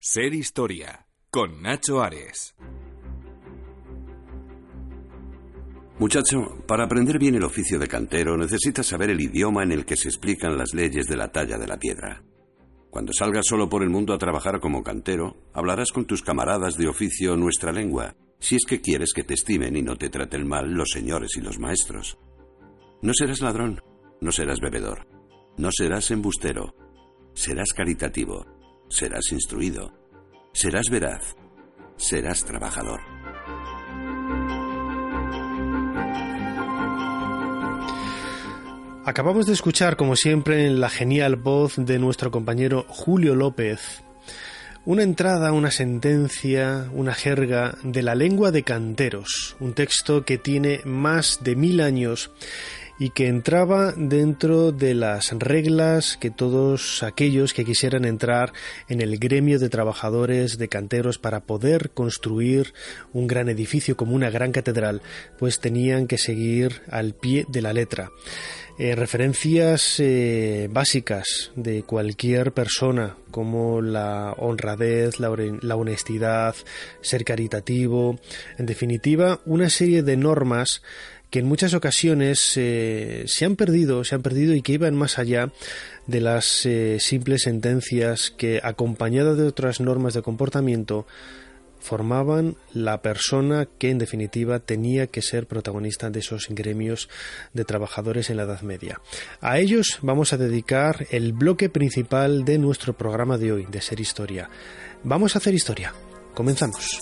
Ser Historia, con Nacho Ares. Muchacho, para aprender bien el oficio de cantero necesitas saber el idioma en el que se explican las leyes de la talla de la piedra. Cuando salgas solo por el mundo a trabajar como cantero, hablarás con tus camaradas de oficio nuestra lengua, si es que quieres que te estimen y no te traten mal los señores y los maestros. No serás ladrón, no serás bebedor, no serás embustero, serás caritativo, serás instruido, serás veraz, serás trabajador. Acabamos de escuchar, como siempre, la genial voz de nuestro compañero Julio López, una entrada, una sentencia, una jerga de la lengua de canteros, un texto que tiene más de 1000 años y que entraba dentro de las reglas que todos aquellos que quisieran entrar en el gremio de trabajadores de canteros para poder construir un gran edificio como una gran catedral, pues tenían que seguir al pie de la letra. Referencias básicas de cualquier persona, como la honradez, la honestidad, ser caritativo, en definitiva, una serie de normas que en muchas ocasiones se han perdido y que iban más allá de las simples sentencias que, acompañadas de otras normas de comportamiento, formaban la persona que en definitiva tenía que ser protagonista de esos gremios de trabajadores en la Edad Media. A ellos vamos a dedicar el bloque principal de nuestro programa de hoy, de Ser Historia. Vamos a hacer historia. Comenzamos.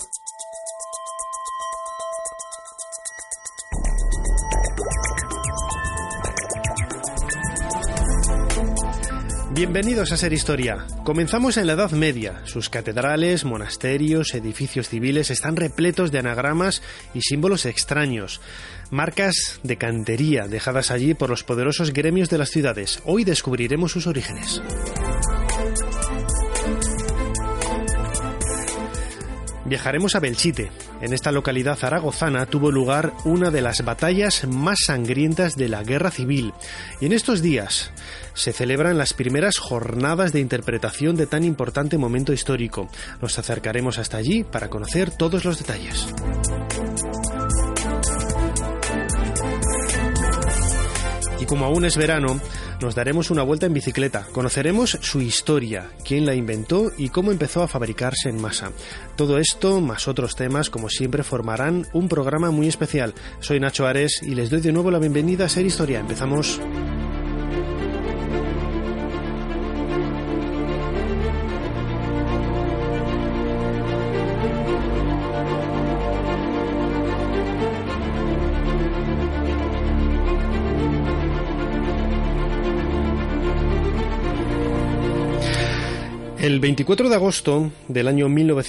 Bienvenidos a Ser Historia. Comenzamos en la Edad Media. Sus catedrales, monasterios, edificios civiles están repletos de anagramas y símbolos extraños, marcas de cantería dejadas allí por los poderosos gremios de las ciudades. Hoy descubriremos sus orígenes. Viajaremos a Belchite. En esta localidad zaragozana tuvo lugar una de las batallas más sangrientas de la Guerra Civil. Y en estos días se celebran las primeras jornadas de interpretación de tan importante momento histórico. Nos acercaremos hasta allí para conocer todos los detalles. Y como aún es verano, nos daremos una vuelta en bicicleta. Conoceremos su historia, quién la inventó y cómo empezó a fabricarse en masa. Todo esto, más otros temas, como siempre, formarán un programa muy especial. Soy Nacho Ares y les doy de nuevo la bienvenida a Ser Historia. Empezamos. El 24 de agosto del año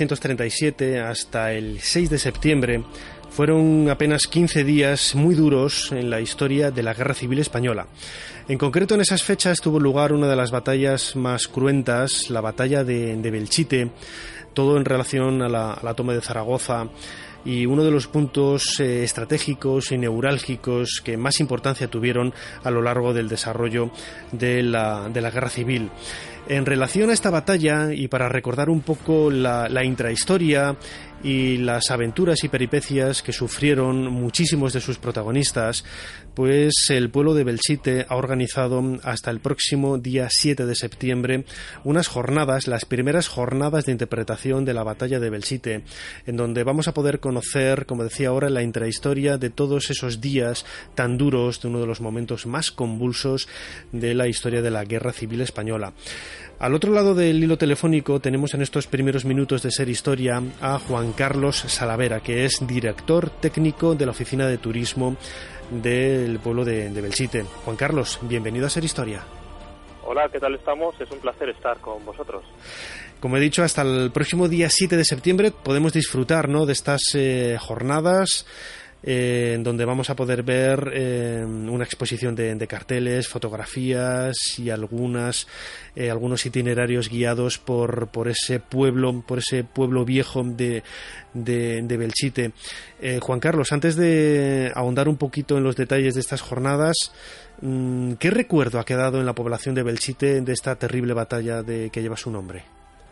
1937 hasta el 6 de septiembre fueron apenas 15 días muy duros en la historia de la Guerra Civil Española. En concreto, en esas fechas tuvo lugar una de las batallas más cruentas, la batalla de Belchite, todo en relación a la toma de Zaragoza, y uno de los puntos estratégicos y neurálgicos que más importancia tuvieron a lo largo del desarrollo de la Guerra Civil. En relación a esta batalla, y para recordar un poco la intrahistoria y las aventuras y peripecias que sufrieron muchísimos de sus protagonistas, pues el pueblo de Belchite ha organizado hasta el próximo día 7 de septiembre unas jornadas, las primeras jornadas de interpretación de la batalla de Belchite, en donde vamos a poder conocer, como decía ahora, la intrahistoria de todos esos días tan duros, de uno de los momentos más convulsos de la historia de la Guerra Civil Española. Al otro lado del hilo telefónico tenemos en estos primeros minutos de Ser Historia a Juan Carlos Salavera, que es director técnico de la Oficina de Turismo del pueblo de Belchite. Juan Carlos, bienvenido a Ser Historia. Hola, ¿qué tal estamos? Es un placer estar con vosotros. Como he dicho, hasta el próximo día 7 de septiembre podemos disfrutar, ¿no?, de estas jornadas, en donde vamos a poder ver una exposición de carteles, fotografías y algunos itinerarios guiados por ese pueblo viejo de Belchite. Juan Carlos, antes de ahondar un poquito en los detalles de estas jornadas, ¿qué recuerdo ha quedado en la población de Belchite de esta terrible batalla que lleva su nombre?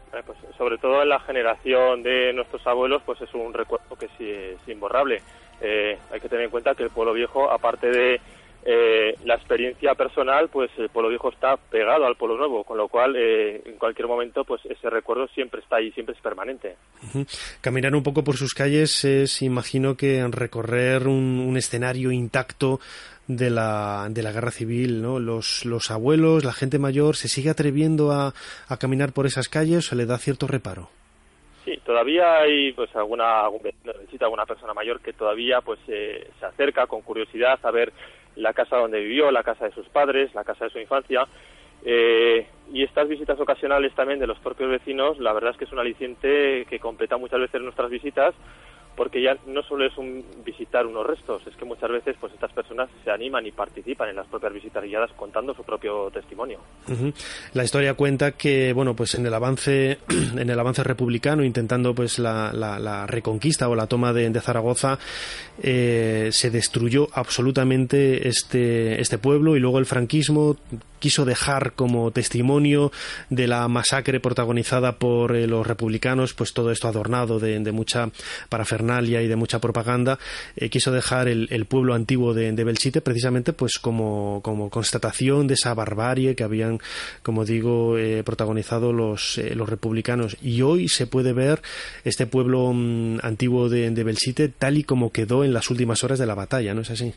Pues sobre todo en la generación de nuestros abuelos, pues es un recuerdo que sí es imborrable. Hay que tener en cuenta que el Pueblo Viejo, aparte de la experiencia personal, pues el Pueblo Viejo está pegado al Pueblo Nuevo, con lo cual en cualquier momento pues ese recuerdo siempre está ahí, siempre es permanente. Caminar un poco por sus calles es, imagino, que recorrer un escenario intacto de la guerra civil, ¿no? Los abuelos, la gente mayor, ¿se sigue atreviendo a caminar por esas calles o le da cierto reparo? Sí, todavía hay pues algún vecino de Belchite, alguna persona mayor que todavía pues se acerca con curiosidad a ver la casa donde vivió, la casa de sus padres, la casa de su infancia, y estas visitas ocasionales también de los propios vecinos, la verdad es que es un aliciente que completa muchas veces nuestras visitas, porque ya no solo es visitar unos restos, es que muchas veces pues estas personas se animan y participan en las propias visitas guiadas contando su propio testimonio. La historia cuenta que, bueno, pues en el avance republicano, intentando pues la reconquista o la toma de Zaragoza, se destruyó absolutamente este pueblo, y luego el franquismo quiso dejar como testimonio de la masacre protagonizada por los republicanos, pues todo esto adornado de mucha parafernalia y de mucha propaganda, quiso dejar el pueblo antiguo de Belchite precisamente pues como constatación de esa barbarie que habían, como digo, protagonizado los republicanos. Y hoy se puede ver este pueblo antiguo de Belchite tal y como quedó en las últimas horas de la batalla, ¿no es así?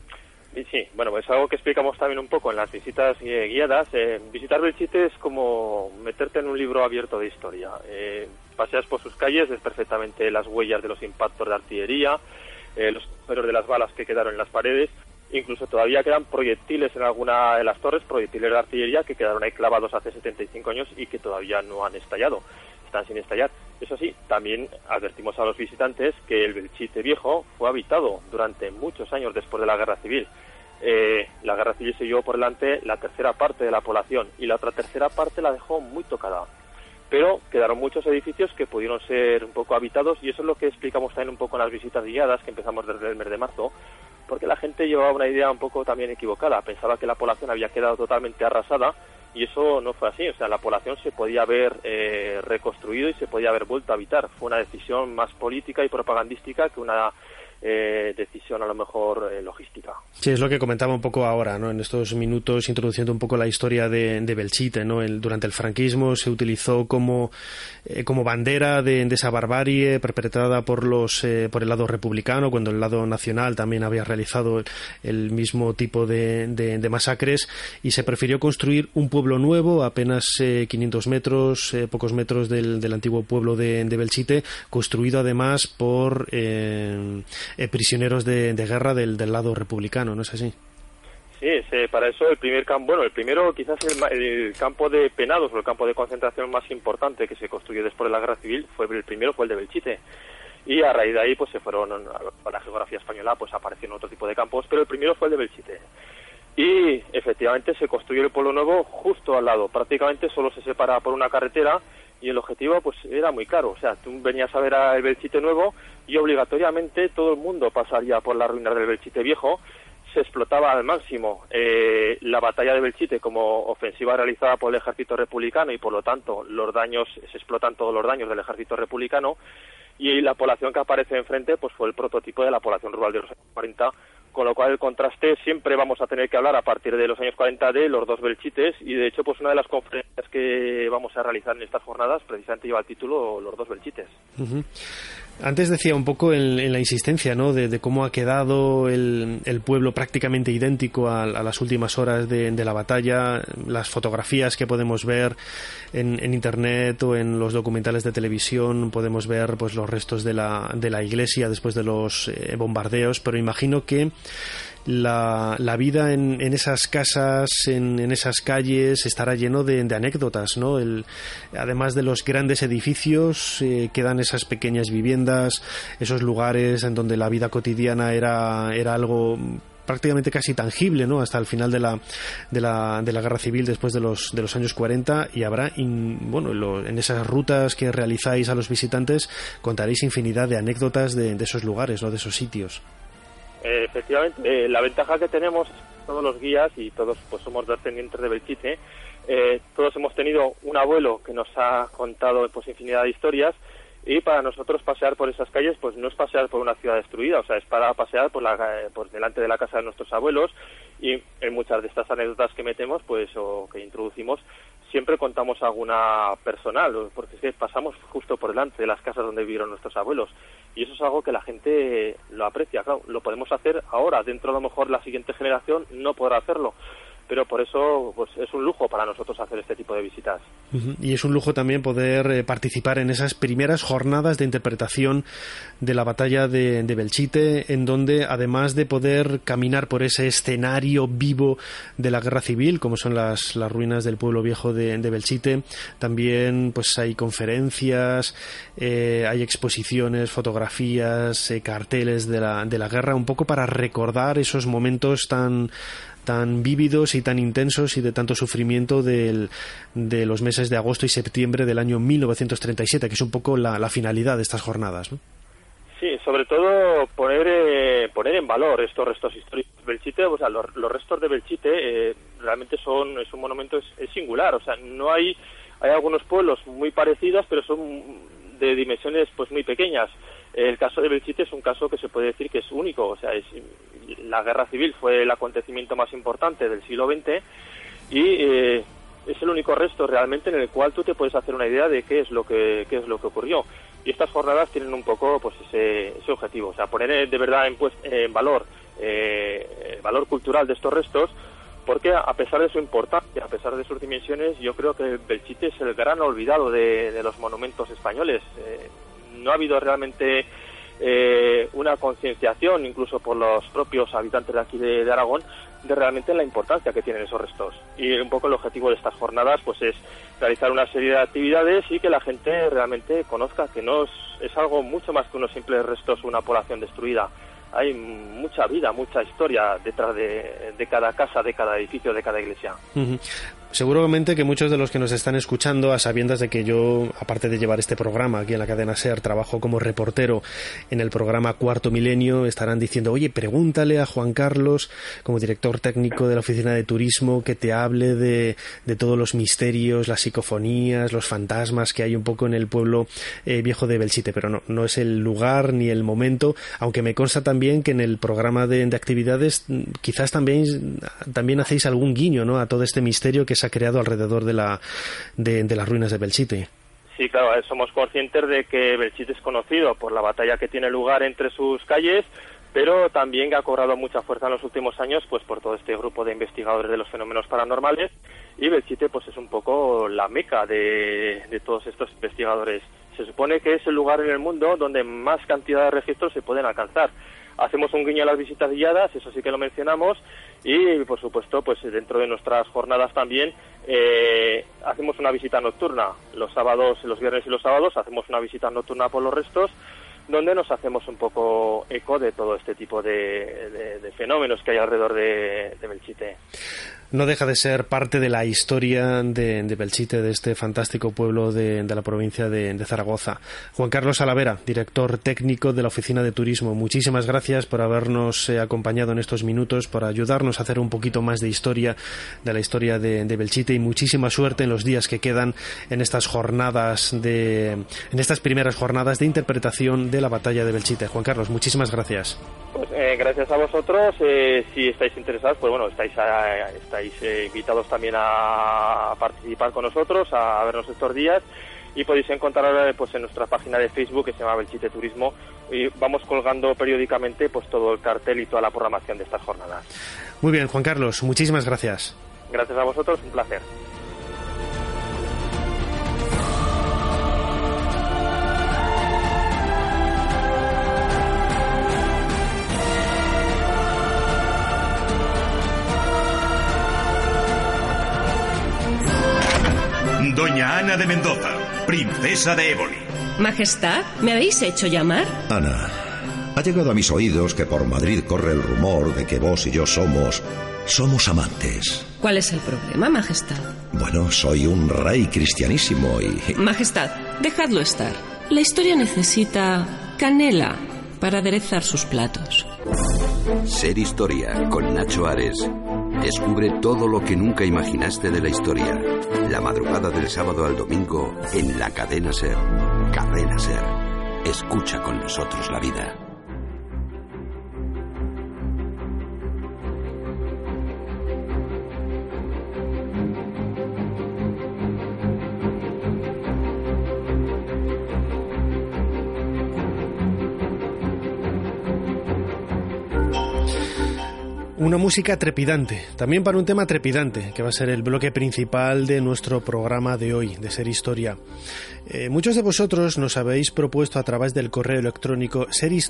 Sí, bueno, pues algo que explicamos también un poco en las visitas guiadas. Visitar Belchite es como meterte en un libro abierto de historia. Paseas por sus calles, ves perfectamente las huellas de los impactos de artillería, los agujeros de las balas que quedaron en las paredes. Incluso todavía quedan proyectiles en alguna de las torres, proyectiles de artillería que quedaron ahí clavados hace 75 años y que todavía no han estallado, están sin estallar. Eso sí, también advertimos a los visitantes que el Belchite Viejo fue habitado durante muchos años después de la Guerra Civil. La Guerra Civil se llevó por delante la tercera parte de la población y la otra tercera parte la dejó muy tocada. Pero quedaron muchos edificios que pudieron ser un poco habitados, y eso es lo que explicamos también un poco en las visitas guiadas que empezamos desde el mes de marzo, porque la gente llevaba una idea un poco también equivocada. Pensaba que la población había quedado totalmente arrasada, y eso no fue así. O sea, la población se podía haber reconstruido y se podía haber vuelto a habitar. Fue una decisión más política y propagandística que una decisión a lo mejor logística. Sí, es lo que comentaba un poco ahora, ¿no? En estos minutos, introduciendo un poco la historia de Belchite, ¿no? Durante el franquismo se utilizó como bandera de esa barbarie perpetrada por el lado republicano, cuando el lado nacional también había realizado el mismo tipo de masacres, y se prefirió construir un pueblo nuevo, apenas 500 metros, pocos metros del antiguo pueblo de Belchite, construido además por prisioneros de guerra del lado republicano, ¿no es así? Sí, para eso el primero quizás el campo de penados o el campo de concentración más importante que se construyó después de la Guerra Civil fue el de Belchite, y a raíz de ahí pues se fueron a la geografía española, pues aparecieron otro tipo de campos, pero el primero fue el de Belchite. Y efectivamente se construyó el pueblo nuevo justo al lado, prácticamente solo se separa por una carretera, y el objetivo pues era muy claro. O sea, tú venías a ver el Belchite nuevo y obligatoriamente todo el mundo pasaría por las ruinas del Belchite Viejo. Se explotaba al máximo la batalla de Belchite como ofensiva realizada por el ejército republicano, y por lo tanto se explotan todos los daños del ejército republicano, y la población que aparece enfrente pues fue el prototipo de la población rural de los años 40, con lo cual el contraste siempre vamos a tener que hablar a partir de los años 40 de los dos Belchites, y de hecho pues una de las conferencias que vamos a realizar en estas jornadas precisamente lleva el título Los dos Belchites. Antes decía un poco en la insistencia, ¿no?, de cómo ha quedado el pueblo prácticamente idéntico a las últimas horas de la batalla. Las fotografías que podemos ver en internet o en los documentales de televisión, podemos ver pues los restos de la iglesia después de los bombardeos, pero imagino que la vida en esas casas, en esas calles, estará lleno de anécdotas, ¿no? Además de los grandes edificios, quedan esas pequeñas viviendas, esos lugares en donde la vida cotidiana era algo prácticamente casi tangible, ¿no?, hasta el final de la Guerra Civil, después de los años 40, y habrá en esas rutas que realizáis a los visitantes contaréis infinidad de anécdotas de esos lugares, ¿no?, de esos sitios. Efectivamente, la ventaja que tenemos todos los guías, y todos pues somos descendientes de Belchite, Todos hemos tenido un abuelo que nos ha contado pues infinidad de historias, y para nosotros pasear por esas calles pues no es pasear por una ciudad destruida, o sea, es para pasear por delante de la casa de nuestros abuelos, y en muchas de estas anécdotas que metemos pues o que introducimos siempre contamos alguna personal, porque es que pasamos justo por delante de las casas donde vivieron nuestros abuelos, y eso es algo que la gente lo aprecia. Claro, lo podemos hacer ahora, dentro a lo mejor la siguiente generación no podrá hacerlo, pero por eso pues es un lujo para nosotros hacer este tipo de visitas. Y es un lujo también poder participar en esas primeras jornadas de interpretación de la batalla de Belchite, en donde además de poder caminar por ese escenario vivo de la guerra civil, como son las ruinas del pueblo viejo de Belchite, también pues hay conferencias, hay exposiciones, fotografías, carteles de la guerra, un poco para recordar esos momentos tan vívidos y tan intensos y de tanto sufrimiento de los meses de agosto y septiembre del año 1937, que es un poco la finalidad de estas jornadas, ¿no? Sí, sobre todo poner en valor estos restos históricos. Belchite, o sea, los restos de Belchite realmente es un monumento es singular, o sea, no hay algunos pueblos muy parecidos, pero son de dimensiones pues muy pequeñas. El caso de Belchite es un caso que se puede decir que es único, o sea, la guerra civil fue el acontecimiento más importante del siglo XX, y es el único resto realmente en el cual tú te puedes hacer una idea de qué es lo que ocurrió. Y estas jornadas tienen un poco pues ese objetivo, o sea, poner de verdad en valor el valor cultural de estos restos, porque a pesar de su importancia, a pesar de sus dimensiones, yo creo que Belchite es el gran olvidado de los monumentos españoles. No ha habido realmente una concienciación, incluso por los propios habitantes de aquí de Aragón, de realmente la importancia que tienen esos restos. Y un poco el objetivo de estas jornadas pues es realizar una serie de actividades y que la gente realmente conozca que no es algo mucho más que unos simples restos, una población destruida. Hay mucha vida, mucha historia detrás de cada casa, de cada edificio, de cada iglesia. Uh-huh. Seguramente que muchos de los que nos están escuchando, a sabiendas de que yo, aparte de llevar este programa aquí en la cadena SER, trabajo como reportero en el programa Cuarto Milenio, estarán diciendo, oye, pregúntale a Juan Carlos, como director técnico de la Oficina de Turismo, que te hable de todos los misterios, las psicofonías, los fantasmas que hay un poco en el pueblo viejo de Belchite, pero no es el lugar ni el momento, aunque me consta también que en el programa de actividades quizás también hacéis algún guiño, ¿no?, a todo este misterio que se ha creado alrededor de las ruinas de Belchite. Sí, claro, somos conscientes de que Belchite es conocido por la batalla que tiene lugar entre sus calles, pero también que ha cobrado mucha fuerza en los últimos años pues por todo este grupo de investigadores de los fenómenos paranormales, y Belchite pues es un poco la meca de todos estos investigadores. Se supone que es el lugar en el mundo donde más cantidad de registros se pueden alcanzar. Hacemos un guiño a las visitas guiadas, eso sí que lo mencionamos, y por supuesto pues dentro de nuestras jornadas también hacemos una visita nocturna. Los viernes y los sábados hacemos una visita nocturna por los restos, donde nos hacemos un poco eco de todo este tipo de fenómenos que hay alrededor de Belchite. No deja de ser parte de la historia de Belchite, de este fantástico pueblo de la provincia de Zaragoza. Juan Carlos Salavera, director técnico de la Oficina de Turismo, muchísimas gracias por habernos acompañado en estos minutos, por ayudarnos a hacer un poquito más de historia, de la historia de Belchite, y muchísima suerte en los días que quedan en estas primeras jornadas de interpretación de la batalla de Belchite. Juan Carlos, muchísimas gracias. Pues gracias a vosotros. Si estáis interesados, pues bueno, estáis invitados también a participar con nosotros, a vernos estos días, y podéis encontrar pues en nuestra página de Facebook, que se llama Belchite Turismo, y vamos colgando periódicamente pues todo el cartel y toda la programación de estas jornadas. Muy bien, Juan Carlos, muchísimas gracias. Gracias a vosotros, un placer. Doña Ana de Mendoza, princesa de Éboli. Majestad, ¿me habéis hecho llamar? Ana, ha llegado a mis oídos que por Madrid corre el rumor de que vos y yo somos amantes. ¿Cuál es el problema, Majestad? Bueno, soy un rey cristianísimo y... Majestad, dejadlo estar. La historia necesita canela para aderezar sus platos. Ser Historia con Nacho Ares. Descubre todo lo que nunca imaginaste de la historia. La madrugada del sábado al domingo en la cadena SER. Cadena SER. Escucha con nosotros la vida. Una música trepidante, también para un tema trepidante, que va a ser el bloque principal de nuestro programa de hoy, de Ser Historia. Muchos de vosotros nos habéis propuesto a través del correo electrónico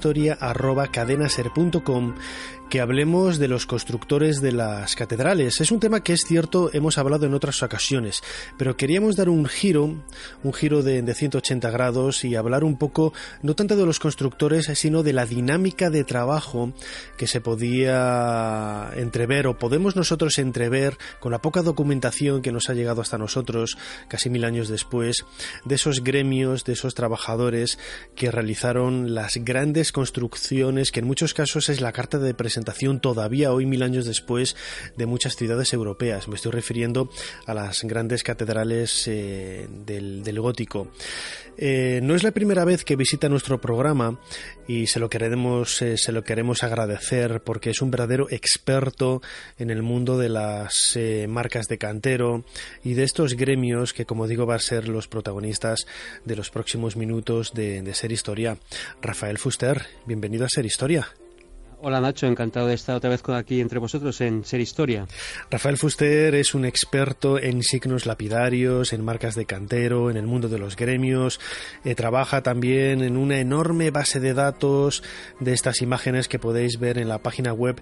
serhistoria@cadenaser.com que hablemos de los constructores de las catedrales. Es un tema que, es cierto, hemos hablado en otras ocasiones, pero queríamos dar un giro de 180 grados y hablar un poco, no tanto de los constructores, sino de la dinámica de trabajo que se podía entrever, o podemos nosotros entrever, con la poca documentación que nos ha llegado hasta nosotros, casi 1000 años después, de esos gremios, de esos trabajadores que realizaron las grandes construcciones, que en muchos casos es la carta de presentación todavía hoy, 1000 años después, de muchas ciudades europeas. Me estoy refiriendo a las grandes catedrales del gótico. No es la primera vez que visita nuestro programa y se lo queremos agradecer, porque es un verdadero experto en el mundo de las marcas de cantero y de estos gremios que, como digo, van a ser los protagonistas de los próximos minutos de Ser Historia. Rafael Fuster, bienvenido a Ser Historia. Hola Nacho, encantado de estar otra vez aquí entre vosotros en Ser Historia. Rafael Fuster es un experto en signos lapidarios, en marcas de cantero, en el mundo de los gremios. Trabaja también en una enorme base de datos de estas imágenes que podéis ver en la página web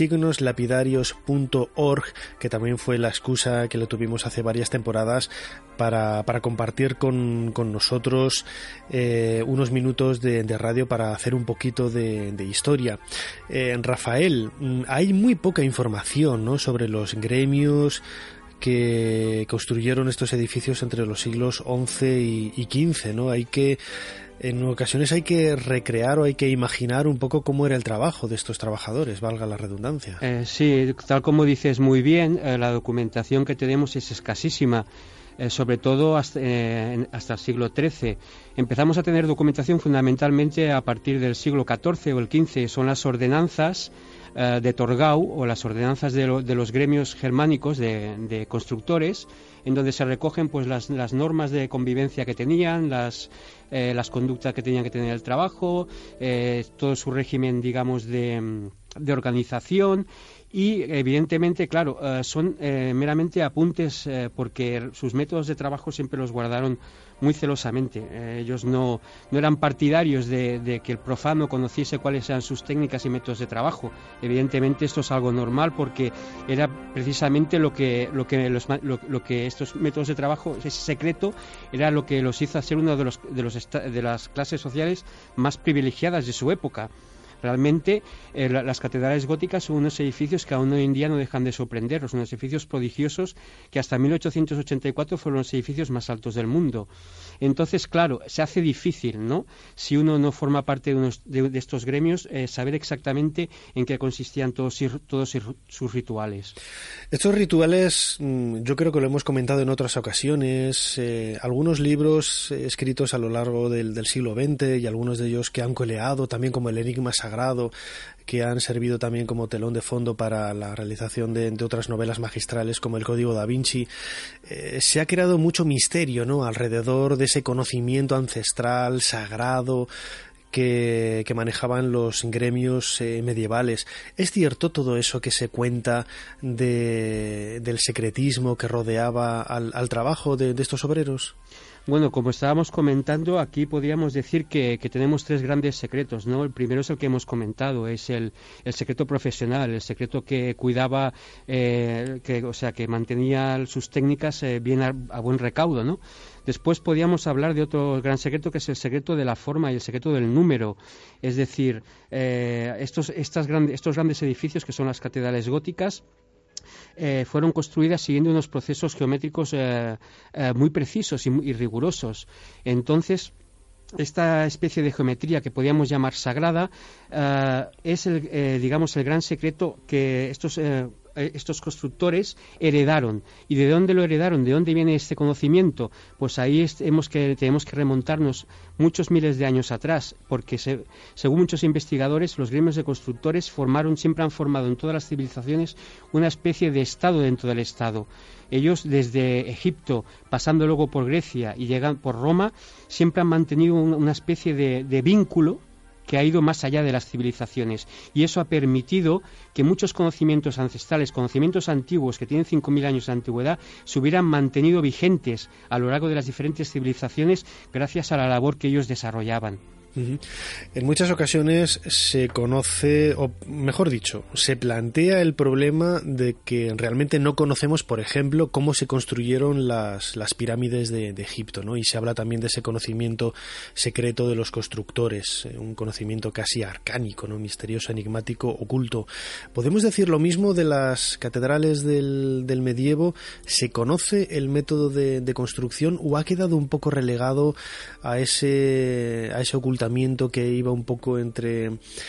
signoslapidarios.org, que también fue la excusa que le tuvimos hace varias temporadas para compartir con nosotros unos minutos de radio para hacer un poquito de historia. Rafael, hay muy poca información, ¿no?, sobre los gremios que construyeron estos edificios entre los siglos XI y XV, ¿no? En ocasiones hay que recrear o hay que imaginar un poco cómo era el trabajo de estos trabajadores, valga la redundancia. Sí, tal como dices muy bien, la documentación que tenemos es escasísima. Sobre todo hasta el siglo XIII. Empezamos a tener documentación fundamentalmente a partir del siglo XIV o el XV. Son las ordenanzas de Torgau o las ordenanzas de los gremios germánicos de constructores, en donde se recogen pues las normas de convivencia que tenían, las conductas que tenían que tener el trabajo, todo su régimen, digamos, de organización. Y evidentemente, claro, son meramente apuntes porque sus métodos de trabajo siempre los guardaron muy celosamente. Ellos no eran partidarios de que el profano conociese cuáles eran sus técnicas y métodos de trabajo. Evidentemente esto es algo normal porque era precisamente lo que estos métodos de trabajo, ese secreto, era lo que los hizo ser uno de las clases sociales más privilegiadas de su época. Realmente las catedrales góticas son unos edificios que aún hoy en día no dejan de sorprendernos, unos edificios prodigiosos que hasta 1884 fueron los edificios más altos del mundo. Entonces, claro, se hace difícil, ¿no?, si uno no forma parte de estos gremios, saber exactamente en qué consistían todos sus rituales. Estos rituales, yo creo que lo hemos comentado en otras ocasiones, algunos libros escritos a lo largo del siglo XX y algunos de ellos que han coleado también, como el Enigma Sagrado, que han servido también como telón de fondo para la realización de otras novelas magistrales como el Código da Vinci. Se ha creado mucho misterio, ¿no?, alrededor de ese conocimiento ancestral, sagrado, que manejaban los gremios medievales. ¿Es cierto todo eso que se cuenta del secretismo que rodeaba al trabajo de estos obreros? Bueno, como estábamos comentando, aquí podríamos decir que tenemos tres grandes secretos, ¿no? El primero es el que hemos comentado, es el secreto profesional, el secreto que cuidaba, que mantenía sus técnicas bien a buen recaudo, ¿no? Después podíamos hablar de otro gran secreto, que es el secreto de la forma y el secreto del número. Es decir, estos grandes edificios que son las catedrales góticas fueron construidas siguiendo unos procesos geométricos muy precisos y rigurosos. Entonces, esta especie de geometría que podríamos llamar sagrada es el gran secreto que estos estos constructores heredaron. ¿Y de dónde lo heredaron? ¿De dónde viene este conocimiento? Pues ahí tenemos que remontarnos muchos miles de años atrás, porque según muchos investigadores, los gremios de constructores siempre han formado en todas las civilizaciones una especie de estado dentro del estado. Ellos, desde Egipto, pasando luego por Grecia y llegando por Roma, siempre han mantenido una especie de vínculo que ha ido más allá de las civilizaciones, y eso ha permitido que muchos conocimientos ancestrales, conocimientos antiguos que tienen 5.000 años de antigüedad, se hubieran mantenido vigentes a lo largo de las diferentes civilizaciones gracias a la labor que ellos desarrollaban. En muchas ocasiones se conoce, o mejor dicho, se plantea el problema de que realmente no conocemos, por ejemplo, cómo se construyeron las pirámides de Egipto, ¿no? Y se habla también de ese conocimiento secreto de los constructores, un conocimiento casi arcánico, ¿no? Misterioso, enigmático, oculto. ¿Podemos decir lo mismo de las catedrales del medievo? ¿Se conoce el método de construcción o ha quedado un poco relegado a ese ocultamiento que iba un poco entre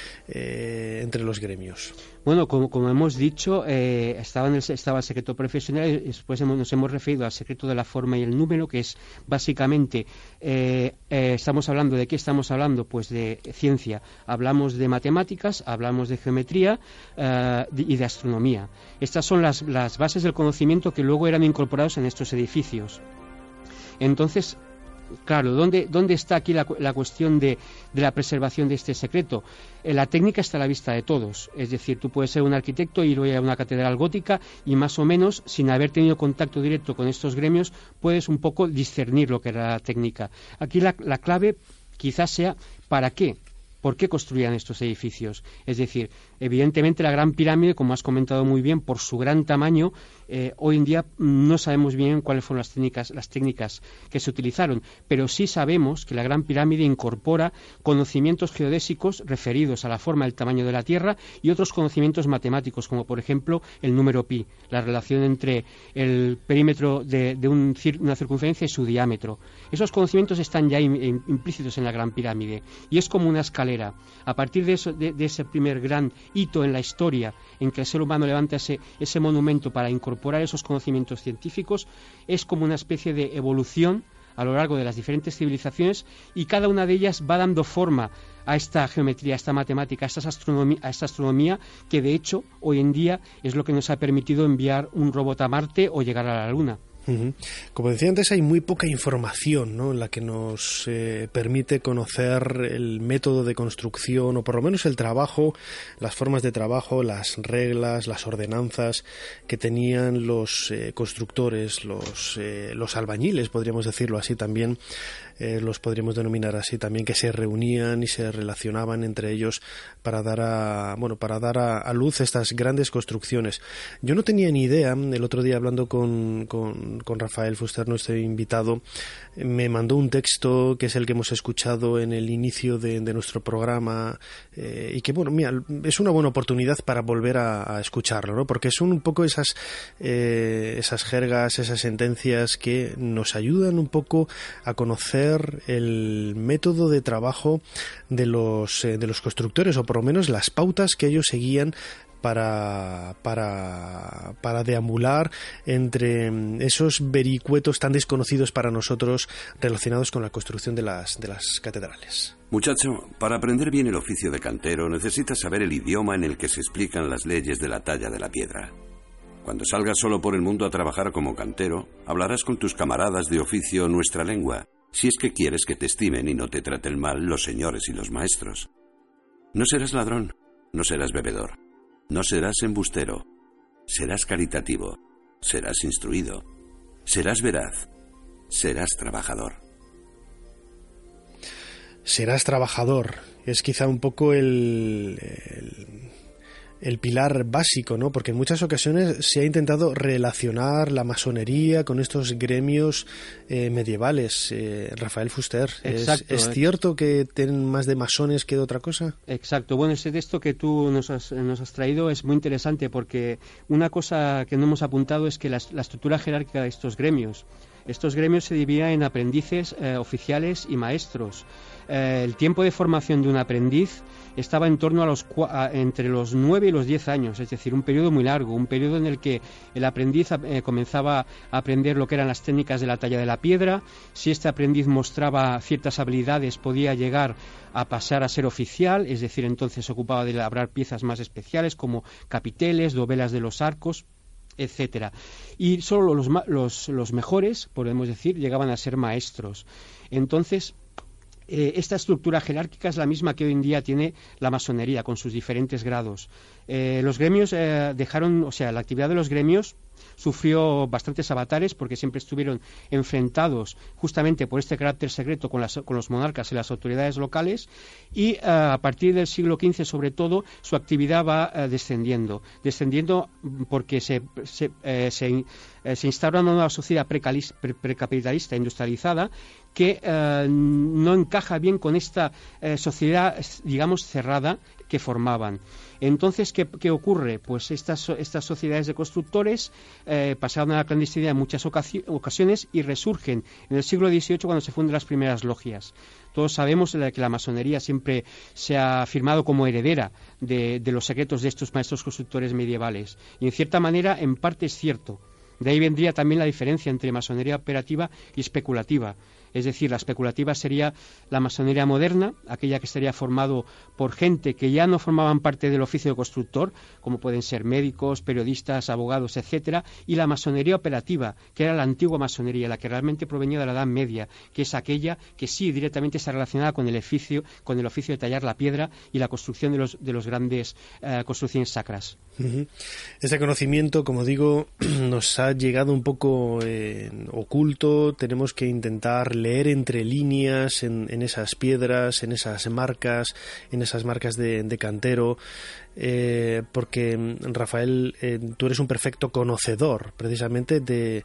los gremios? Bueno, como hemos dicho, estaba el secreto profesional, y después nos hemos referido al secreto de la forma y el número, que es básicamente, estamos hablando de qué estamos hablando, pues de ciencia. Hablamos de matemáticas, hablamos de geometría y de astronomía. Estas son las bases del conocimiento que luego eran incorporados en estos edificios. Entonces, claro, ¿dónde está aquí la cuestión de la preservación de este secreto? La técnica está a la vista de todos. Es decir, tú puedes ser un arquitecto e ir a una catedral gótica y más o menos, sin haber tenido contacto directo con estos gremios, puedes un poco discernir lo que era la técnica. Aquí la clave quizás sea ¿para qué? ¿Por qué construían estos edificios? Es decir, evidentemente la Gran Pirámide, como has comentado muy bien, por su gran tamaño, hoy en día no sabemos bien cuáles fueron las técnicas que se utilizaron, pero sí sabemos que la Gran Pirámide incorpora conocimientos geodésicos referidos a la forma y el tamaño de la Tierra y otros conocimientos matemáticos, como por ejemplo el número pi, la relación entre el perímetro de una circunferencia y su diámetro. Esos conocimientos están ya implícitos en la Gran Pirámide y es como una escalera. A partir de ese primer gran hito en la historia en que el ser humano levanta ese monumento para incorporar esos conocimientos científicos, es como una especie de evolución a lo largo de las diferentes civilizaciones, y cada una de ellas va dando forma a esta geometría, a esta matemática, a esta astronomía, que de hecho hoy en día es lo que nos ha permitido enviar un robot a Marte o llegar a la Luna. Como decía antes, hay muy poca información, ¿no?, en la que nos permite conocer el método de construcción, o por lo menos el trabajo, las formas de trabajo, las reglas, las ordenanzas que tenían los constructores, los albañiles, podríamos decirlo así también, los podríamos denominar así también, que se reunían y se relacionaban entre ellos para dar a luz estas grandes construcciones. Yo no tenía ni idea, el otro día hablando con Rafael Fuster, nuestro invitado, me mandó un texto que es el que hemos escuchado en el inicio de nuestro programa, y que, bueno, mira, es una buena oportunidad para volver a escucharlo, ¿no? Porque son un poco esas jergas, esas sentencias que nos ayudan un poco a conocer el método de trabajo de los constructores, o por lo menos las pautas que ellos seguían para deambular entre esos vericuetos tan desconocidos para nosotros relacionados con la construcción de las catedrales. Muchacho, para aprender bien el oficio de cantero necesitas saber el idioma en el que se explican las leyes de la talla de la piedra. Cuando salgas solo por el mundo a trabajar como cantero, hablarás con tus camaradas de oficio nuestra lengua, si es que quieres que te estimen y no te traten mal los señores y los maestros. No serás ladrón, no serás bebedor, no serás embustero, serás caritativo, serás instruido, serás veraz, serás trabajador. Serás trabajador, es quizá un poco el pilar básico, ¿no? Porque en muchas ocasiones se ha intentado relacionar la masonería con estos gremios medievales. Rafael Fuster, ¿es cierto que tienen más de masones que de otra cosa? Exacto. Bueno, ese texto que tú nos has traído es muy interesante, porque una cosa que no hemos apuntado es que la estructura jerárquica de estos gremios Estos gremios se dividían en aprendices, oficiales y maestros. El tiempo de formación de un aprendiz estaba en torno entre los 9 y los 10 años, es decir, un periodo muy largo, un periodo en el que el aprendiz comenzaba a aprender lo que eran las técnicas de la talla de la piedra. Si este aprendiz mostraba ciertas habilidades, podía llegar a pasar a ser oficial, es decir, entonces se ocupaba de labrar piezas más especiales como capiteles, dovelas de los arcos, etcétera. Y solo los mejores, podemos decir, llegaban a ser maestros. Entonces, esta estructura jerárquica es la misma que hoy en día tiene la masonería, con sus diferentes grados. Los gremios la actividad de los gremios sufrió bastantes avatares porque siempre estuvieron enfrentados justamente por este carácter secreto con los monarcas y las autoridades locales, y a partir del siglo XV, sobre todo, su actividad va descendiendo porque se instaura una nueva sociedad precapitalista industrializada que no encaja bien con esta sociedad, digamos, cerrada que formaban. Entonces, ¿qué ocurre? Pues estas sociedades de constructores pasaron a la clandestinidad en muchas ocasiones y resurgen en el siglo XVIII cuando se fundan las primeras logias. Todos sabemos que la masonería siempre se ha afirmado como heredera de los secretos de estos maestros constructores medievales. Y en cierta manera, en parte es cierto. De ahí vendría también la diferencia entre masonería operativa y especulativa. Es decir, la especulativa sería la masonería moderna, aquella que estaría formado por gente que ya no formaban parte del oficio de constructor, como pueden ser médicos, periodistas, abogados, etcétera, y la masonería operativa, que era la antigua masonería, la que realmente provenía de la Edad Media, que es aquella que sí directamente está relacionada con el oficio de tallar la piedra y la construcción de los grandes construcciones sacras. Uh-huh. Ese conocimiento, como digo, nos ha llegado un poco oculto. Tenemos que intentar leer entre líneas en esas piedras, en esas marcas de cantero, porque, Rafael, tú eres un perfecto conocedor precisamente de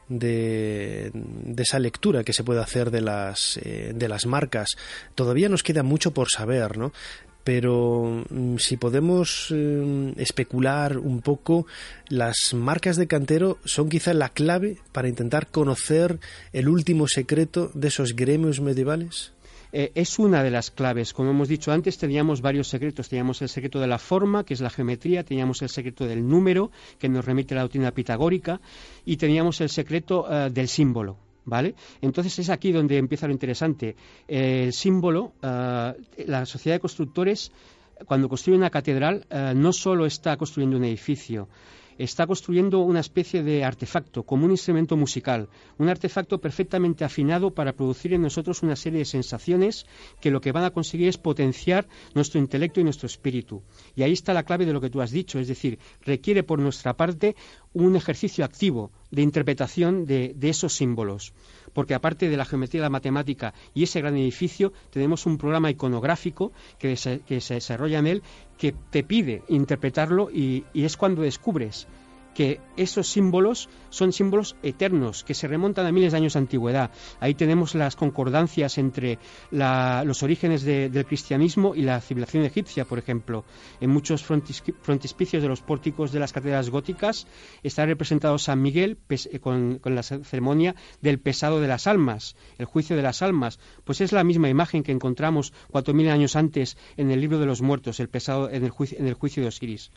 esa lectura que se puede hacer de las marcas. Todavía nos queda mucho por saber, ¿no? Pero si podemos especular un poco, las marcas de cantero son quizá la clave para intentar conocer el último secreto de esos gremios medievales. Es una de las claves. Como hemos dicho antes, teníamos varios secretos. Teníamos el secreto de la forma, que es la geometría, teníamos el secreto del número, que nos remite a la doctrina pitagórica, y teníamos el secreto del símbolo. ¿Vale? Entonces es aquí donde empieza lo interesante. El símbolo, la sociedad de constructores, cuando construye una catedral, no solo está construyendo un edificio, está construyendo una especie de artefacto, como un instrumento musical, un artefacto perfectamente afinado para producir en nosotros una serie de sensaciones que lo que van a conseguir es potenciar nuestro intelecto y nuestro espíritu. Y ahí está la clave de lo que tú has dicho, es decir, requiere por nuestra parte un ejercicio activo de interpretación de esos símbolos, porque aparte de la geometría y la matemática y ese gran edificio, tenemos un programa iconográfico que se desarrolla en él, que te pide interpretarlo, y es cuando descubres que esos símbolos son símbolos eternos, que se remontan a miles de años de antigüedad. Ahí tenemos las concordancias entre los orígenes del cristianismo y la civilización egipcia, por ejemplo. En muchos frontispicios de los pórticos de las catedrales góticas está representado San Miguel con la ceremonia del pesado de las almas, el juicio de las almas. Pues es la misma imagen que encontramos 4.000 años antes en el libro de los muertos, el pesado en el juicio de Osiris.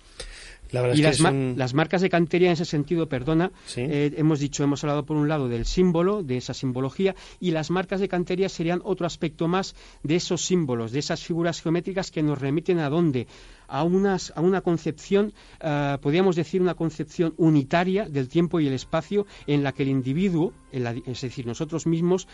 Y las marcas de cantería en ese sentido, ¿sí? Hemos hablado por un lado del símbolo, de esa simbología, y las marcas de cantería serían otro aspecto más de esos símbolos, de esas figuras geométricas que nos remiten ¿a dónde? A una concepción, podríamos decir una concepción unitaria del tiempo y el espacio, en la que el individuo, es decir, nosotros mismos,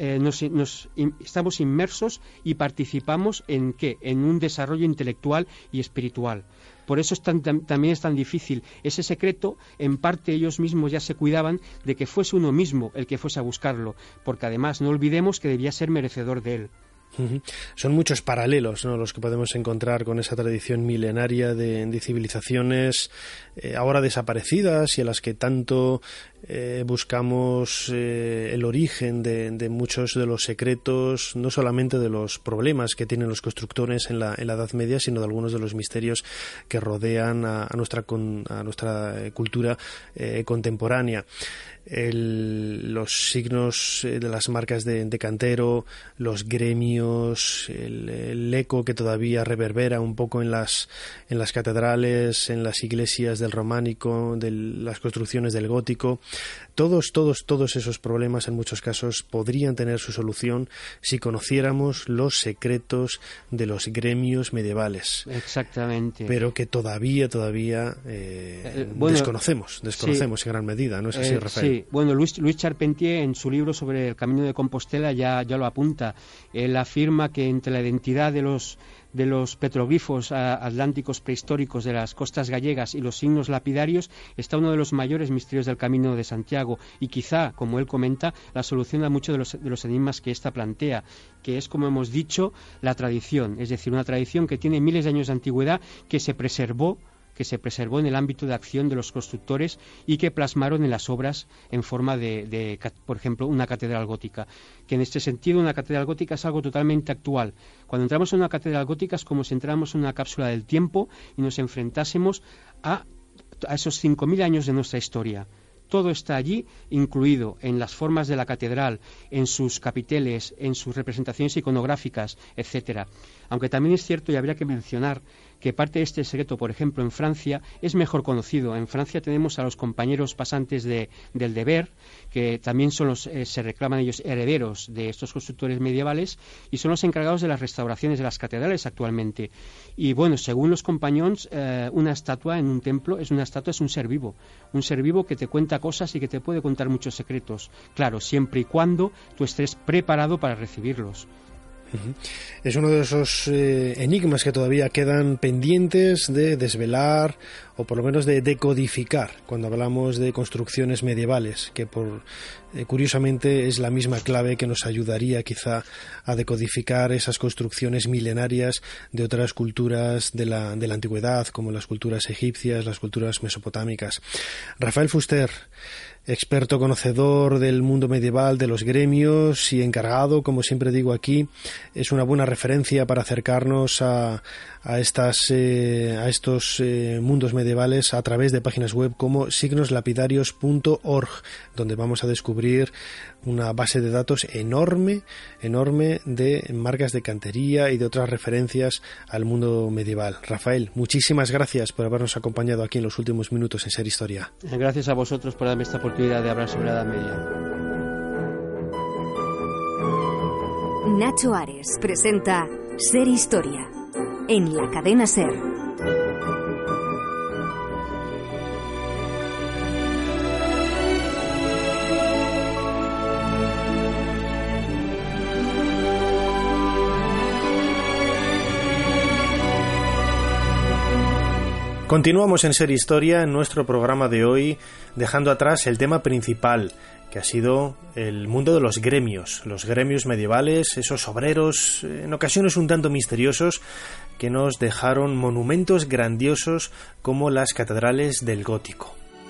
estamos inmersos y participamos en un desarrollo intelectual y espiritual. Por eso también es tan difícil. Ese secreto, en parte ellos mismos ya se cuidaban de que fuese uno mismo el que fuese a buscarlo, porque además no olvidemos que debía ser merecedor de él. Son muchos paralelos, ¿no?, los que podemos encontrar con esa tradición milenaria de civilizaciones ahora desaparecidas y a las que tanto buscamos el origen de muchos de los secretos, no solamente de los problemas que tienen los constructores en la Edad Media, sino de algunos de los misterios que rodean a nuestra cultura contemporánea. Los signos de las marcas de cantero, los gremios, el eco que todavía reverbera un poco en las catedrales, en las iglesias del románico, de las construcciones del gótico. Todos esos problemas en muchos casos podrían tener su solución si conociéramos los secretos de los gremios medievales. Exactamente. Pero que todavía desconocemos sí, en gran medida, ¿no es así, Rafael? Sí, bueno, Luis Charpentier en su libro sobre el Camino de Compostela ya lo apunta. Él afirma que entre la identidad de los petroglifos atlánticos prehistóricos de las costas gallegas y los signos lapidarios está uno de los mayores misterios del Camino de Santiago, y quizá, como él comenta, la solución a muchos de los enigmas que ésta plantea, que es, como hemos dicho, la tradición, es decir, una tradición que tiene miles de años de antigüedad, que se preservó en el ámbito de acción de los constructores y que plasmaron en las obras en forma de, por ejemplo, una catedral gótica. Que en este sentido una catedral gótica es algo totalmente actual. Cuando entramos en una catedral gótica es como si entráramos en una cápsula del tiempo y nos enfrentásemos a esos 5.000 años de nuestra historia. Todo está allí, incluido en las formas de la catedral, en sus capiteles, en sus representaciones iconográficas, etcétera. Aunque también es cierto, y habría que mencionar, que parte de este secreto, por ejemplo, en Francia, es mejor conocido. En Francia tenemos a los compañeros pasantes del deber, que también son se reclaman ellos herederos de estos constructores medievales, y son los encargados de las restauraciones de las catedrales actualmente. Y bueno, según los compañons, una estatua en un templo es un ser vivo que te cuenta cosas y que te puede contar muchos secretos. Claro, siempre y cuando tú estés preparado para recibirlos. Es uno de esos enigmas que todavía quedan pendientes de desvelar, o por lo menos de decodificar, cuando hablamos de construcciones medievales, que curiosamente es la misma clave que nos ayudaría quizá a decodificar esas construcciones milenarias de otras culturas de la antigüedad, como las culturas egipcias, las culturas mesopotámicas. Rafael Fuster, experto conocedor del mundo medieval, de los gremios, y encargado, como siempre digo aquí, es una buena referencia para acercarnos a estos mundos medievales a través de páginas web como signoslapidarios.org, donde vamos a descubrir una base de datos enorme de marcas de cantería y de otras referencias al mundo medieval. Rafael, muchísimas gracias por habernos acompañado aquí en los últimos minutos en Ser Historia. Gracias a vosotros por darme esta oportunidad de hablar sobre la Edad Media. Nacho Ares presenta Ser Historia en la cadena SER. Continuamos en Ser Historia en nuestro programa de hoy, dejando atrás el tema principal, que ha sido el mundo de los gremios medievales, esos obreros en ocasiones un tanto misteriosos que nos dejaron monumentos grandiosos como las catedrales del Gótico.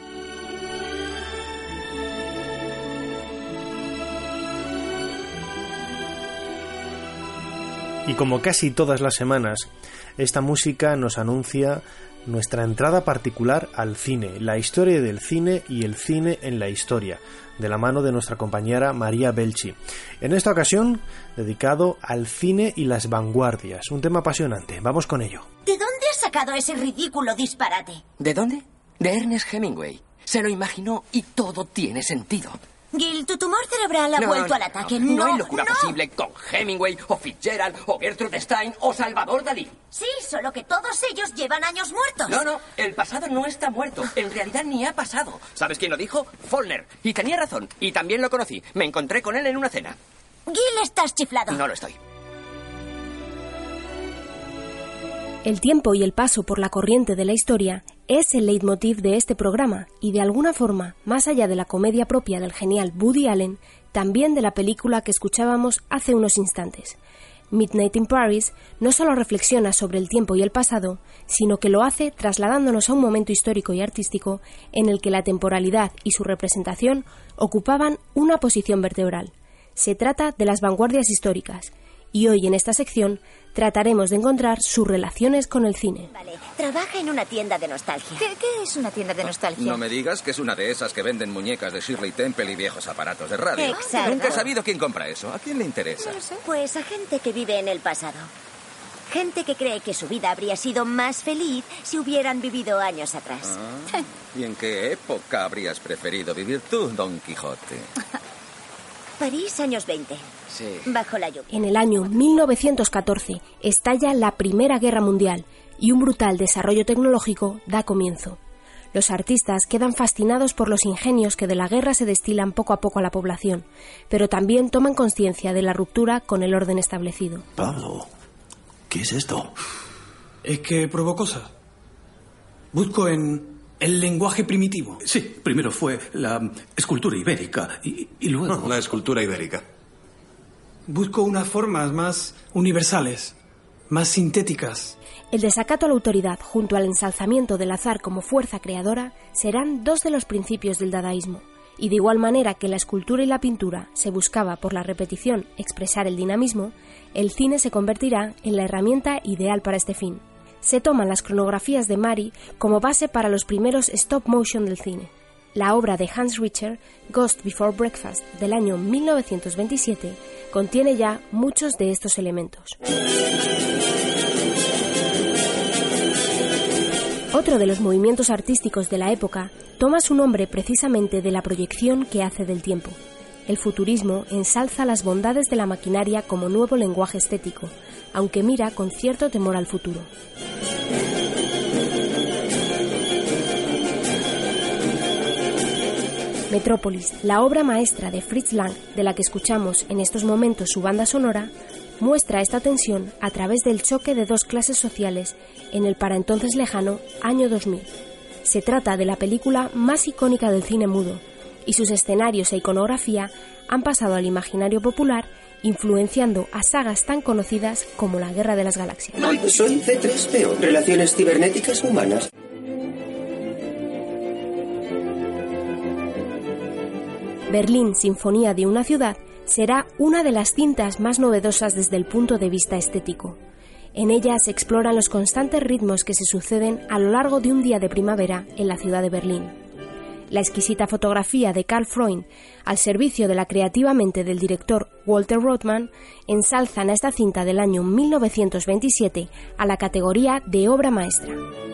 Y como casi todas las semanas, esta música nos anuncia nuestra entrada particular al cine, la historia del cine y el cine en la historia, de la mano de nuestra compañera María Belchi. En esta ocasión, dedicado al cine y las vanguardias, un tema apasionante. Vamos con ello. ¿De dónde has sacado ese ridículo disparate? ¿De dónde? De Ernest Hemingway. Se lo imaginó y todo tiene sentido. Gil, tu tumor cerebral ha vuelto al ataque. No hay locura posible con Hemingway, o Fitzgerald, o Gertrude Stein, o Salvador Dalí. Sí, solo que todos ellos llevan años muertos. No, el pasado no está muerto. En realidad ni ha pasado. ¿Sabes quién lo dijo? Faulkner. Y tenía razón. Y también lo conocí. Me encontré con él en una cena. Gil, estás chiflado. No lo estoy. El tiempo y el paso por la corriente de la historia es el leitmotiv de este programa y, de alguna forma, más allá de la comedia propia del genial Woody Allen, también de la película que escuchábamos hace unos instantes. Midnight in Paris no solo reflexiona sobre el tiempo y el pasado, sino que lo hace trasladándonos a un momento histórico y artístico en el que la temporalidad y su representación ocupaban una posición vertebral. Se trata de las vanguardias históricas, y hoy en esta sección trataremos de encontrar sus relaciones con el cine. Vale, trabaja en una tienda de nostalgia. ¿Qué es una tienda de nostalgia? No me digas que es una de esas que venden muñecas de Shirley Temple y viejos aparatos de radio. Exacto. Nunca he sabido quién compra eso. ¿A quién le interesa? No lo sé. Pues a gente que vive en el pasado. Gente que cree que su vida habría sido más feliz si hubieran vivido años atrás. ¿Y en qué época habrías preferido vivir tú, Don Quijote? París, años 20. Sí. Bajo la lluvia. En el año 1914 estalla la Primera Guerra Mundial y un brutal desarrollo tecnológico da comienzo. Los artistas quedan fascinados por los ingenios que de la guerra se destilan poco a poco a la población, pero también toman conciencia de la ruptura con el orden establecido. Pablo, ¿qué es esto? Es que pruebo cosas. Busco en el lenguaje primitivo. Sí, primero fue la escultura ibérica y luego... La escultura ibérica. Busco unas formas más universales, más sintéticas. El desacato a la autoridad junto al ensalzamiento del azar como fuerza creadora serán dos de los principios del dadaísmo, y de igual manera que la escultura y la pintura se buscaba por la repetición expresar el dinamismo, el cine se convertirá en la herramienta ideal para este fin. Se toman las cronografías de Mari como base para los primeros stop motion del cine. La obra de Hans Richter, Ghost Before Breakfast, del año 1927, contiene ya muchos de estos elementos. Otro de los movimientos artísticos de la época toma su nombre precisamente de la proyección que hace del tiempo. El futurismo ensalza las bondades de la maquinaria como nuevo lenguaje estético, aunque mira con cierto temor al futuro. Metrópolis, la obra maestra de Fritz Lang, de la que escuchamos en estos momentos su banda sonora, muestra esta tensión a través del choque de dos clases sociales en el para entonces lejano año 2000. Se trata de la película más icónica del cine mudo, y sus escenarios e iconografía han pasado al imaginario popular, influenciando a sagas tan conocidas como La Guerra de las Galaxias. Soy C3PO, Relaciones Cibernéticas Humanas. Berlín, Sinfonía de una ciudad, será una de las cintas más novedosas desde el punto de vista estético. En ella se exploran los constantes ritmos que se suceden a lo largo de un día de primavera en la ciudad de Berlín. La exquisita fotografía de Karl Freund, al servicio de la creativa mente del director Walter Rothman, ensalzan a esta cinta del año 1927 a la categoría de obra maestra.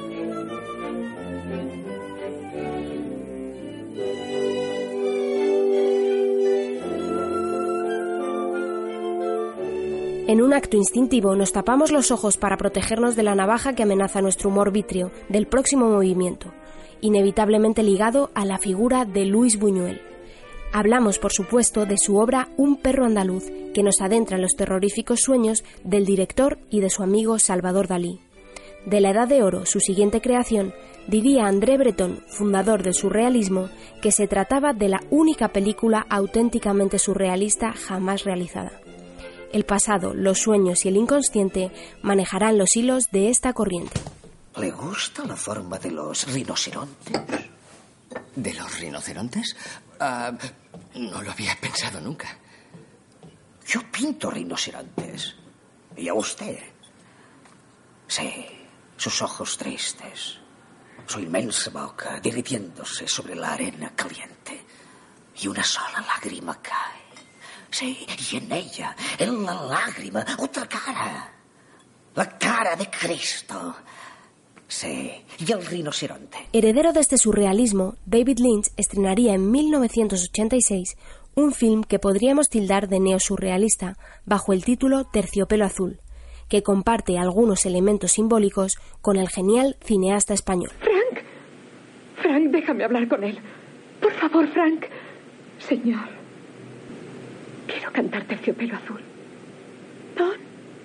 En un acto instintivo nos tapamos los ojos para protegernos de la navaja que amenaza nuestro humor vítreo del próximo movimiento, inevitablemente ligado a la figura de Luis Buñuel. Hablamos, por supuesto, de su obra Un perro andaluz, que nos adentra en los terroríficos sueños del director y de su amigo Salvador Dalí. De la Edad de Oro, su siguiente creación, diría André Breton, fundador del surrealismo, que se trataba de la única película auténticamente surrealista jamás realizada. El pasado, los sueños y el inconsciente manejarán los hilos de esta corriente. ¿Le gusta la forma de los rinocerontes? ¿De los rinocerontes? No lo había pensado nunca. Yo pinto rinocerontes. ¿Y a usted? Sí, sus ojos tristes, su inmensa boca derritiéndose sobre la arena caliente. Y una sola lágrima cae. Sí, y en ella, en la lágrima, otra cara. La cara de Cristo. Sí, y el rinoceronte. Heredero de este surrealismo, David Lynch estrenaría en 1986 un film que podríamos tildar de neosurrealista bajo el título Terciopelo Azul, que comparte algunos elementos simbólicos con el genial cineasta español. Frank, déjame hablar con él. Por favor, Frank. Señor. Quiero cantar Terciopelo Azul. Don.